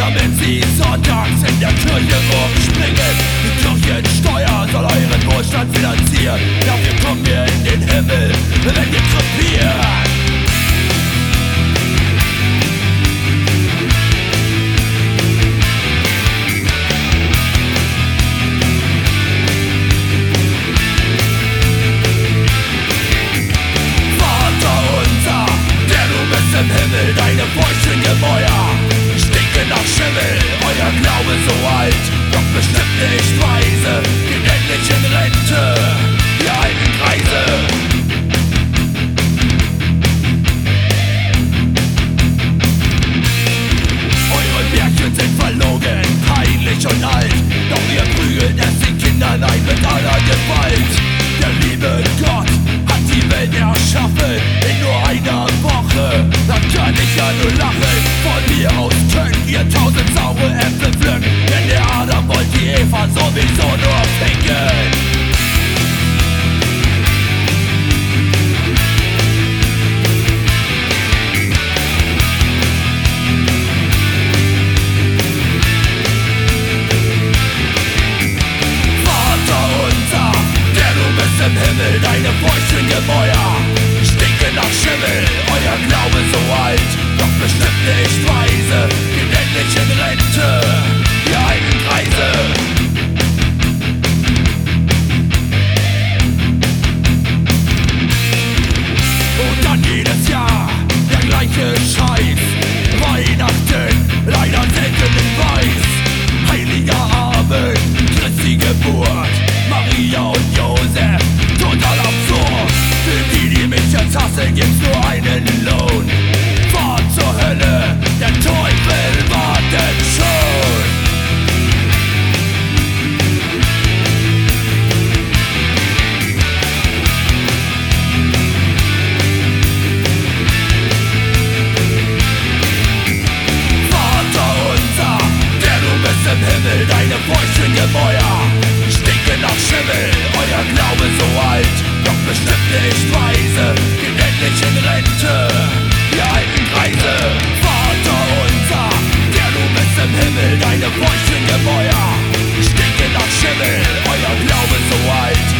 damit sie sonntags in der Kirche rumspringen. Die Kirchensteuer soll euren Wohlstand finanzieren. Dafür kommen wir in den Himmel, wenn wir krepieren. Im Himmel, deine feuchten Gemäuer stinken nach Schimmel. Euer Glaube so alt, doch bestimmt nicht weise. Geht endlich in Rente, ihr alten Kreise. Eure Märchen sind verlogen, peinlich und alt. Doch ihr prügelt es den Kindern ein mit aller Gewalt. Der liebe Gott hat die Welt erschaffen in nur einer Woche. Dann kann ich ja nur lachen. Von mir aus könnt ihr 1000 saure Äpfel pflücken, denn der Adam wollte die Eva sowieso nur ficken. Im Himmel, deine feuchten Gemäuer stinken nach Schimmel. Euer Glaube so alt, doch bestimmt nicht weise. Geht endlich in Rente, ihr alten Kreise. Und dann jedes Jahr der gleiche Scheiß. Weihnachten, leider selten in Weiß. Heiliger Abend, Christi Geburt, Maria und Josef, total absurd. Für die, die mich jetzt hassen, gibt's nur einen Lohn. Fahr zur Hölle, der Teufel wartet schon. Vater unser, der du bist im Himmel, deine feuchten Gemäuer stinken nach Schimmel. Euer Glaube so alt, doch bestimmt nicht weise. Geht endlich in Rente, ihr alten Kreise. Vater unser, der du bist im Himmel, deine feuchten Gemäuer stinken nach Schimmel. Euer Glaube so alt,